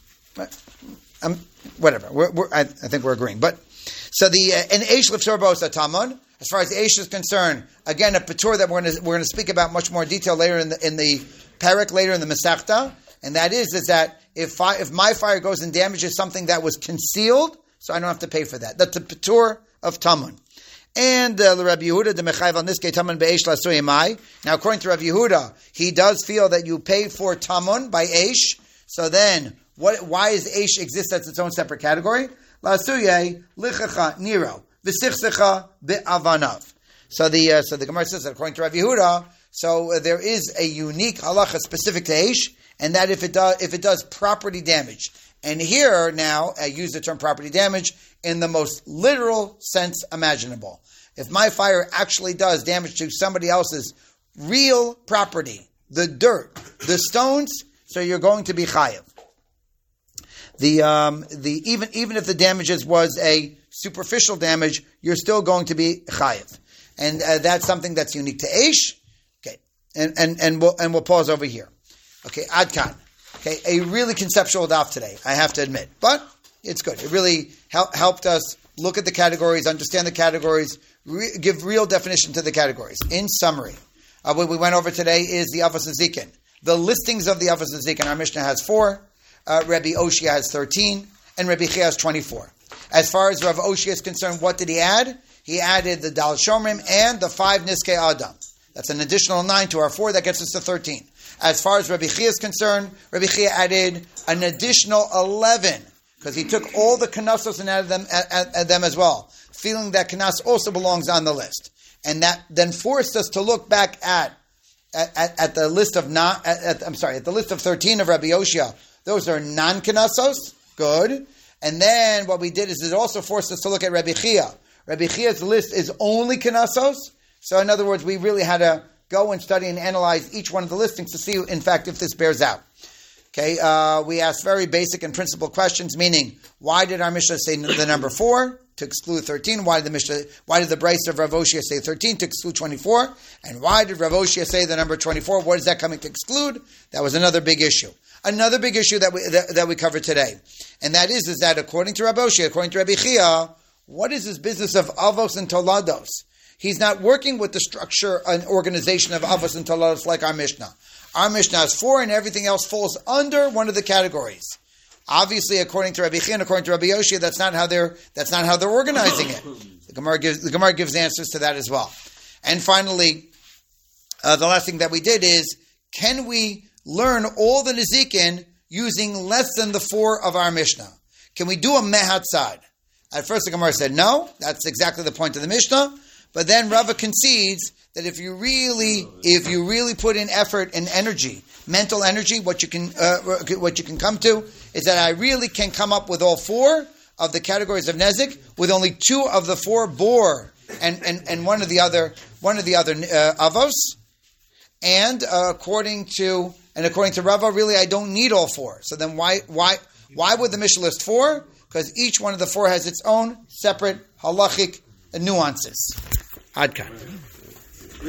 S1: um, whatever. We're, we're, I, I think we're agreeing. But so the uh, and eish liftor boas tamon. As far as the eish is concerned, again a patur that we're going to we're going to speak about much more detail later in the in the parak later in the Masechta, and that is is that if I, if my fire goes and damages something that was concealed, so I don't have to pay for that. That's a patur of tamun. And uh, Rabbi Yehuda the mechayv on this case tamun beish lasuyimai. Now, according to Rabbi Yehuda, he does feel that you pay for tamun by eish. So then, what? Why does eish exist as its own separate category? Lasuyei lichacha niro v'sichsecha be'avanav. So the uh, so the Gemara says that according to Rabbi Yehuda, so uh, there is a unique halacha specific to eish, and that if it does if it does property damage. And here now I use the term property damage in the most literal sense imaginable. If my fire actually does damage to somebody else's real property, the dirt, the stones, so you're going to be chayav. The um, the even even if the damages was a superficial damage, you're still going to be chayav, and uh, that's something that's unique to eish. Okay, and and and we'll and we'll pause over here. Okay, Adkan. Okay, a really conceptual daf today, I have to admit, but it's good. It really help, helped us look at the categories, understand the categories, re- give real definition to the categories. In summary, uh, what we went over today is the Avos Nezikin. The listings of the Avos Nezikin. Our Mishnah has four. Uh, Rabbi Oshia has thirteen. And Rabbi Chia has twenty-four. As far as Rav Oshia is concerned, what did he add? He added the Dal Shomrim and the five Niskei Adam. That's an additional nine to our four. That gets us to thirteen. As far as Rabbi Chia is concerned, Rabbi Chia added an additional eleven because he took all the Knossos and added them, add, add them as well, feeling that Knas also belongs on the list. And that then forced us to look back at at, at the list of non. At, at, I'm sorry, at the list of thirteen of Rabbi Oshia. Those are non-Knossos. Good. And then what we did is it also forced us to look at Rabbi Chia. Rabbi Chia's list is only Knossos. So in other words, we really had to go and study and analyze each one of the listings to see, in fact, if this bears out. Okay, uh, we asked very basic and principal questions, meaning, why did our Mishnah say the number four to exclude thirteen? Why did the Mishnah, why did the Braisa of Rav Oshia say thirteen to exclude twenty-four? And why did Rav Oshia say the number twenty-four? What is that coming to exclude? That was another big issue. Another big issue that we that, that we covered today, and that is is that according to Rav Oshia, according to Rabbi Chia, what is this business of avos and tolados? He's not working with the structure and organization of avos and tolados like our Mishnah. Our Mishnah has four, and everything else falls under one of the categories. Obviously, according to Rabbi Chia and according to Rabbi Oshia, that's not how they're that's not how they're organizing it. The Gemara gives the Gemara gives answers to that as well. And finally, uh, the last thing that we did is, can we learn all the Nezikin using less than the four of our Mishnah? Can we do a mehatzad? At first, the Gemara said no. That's exactly the point of the Mishnah. But then Rava concedes that if you really, if you really put in effort and energy, mental energy, what you can, uh, what you can come to is that I really can come up with all four of the categories of nezik with only two of the four bor and, and, and one of the other one of the other uh, avos. And uh, according to and according to Rava, really I don't need all four. So then why why why would the Mishnah list four? Because each one of the four has its own separate halachic nuances. Adkan.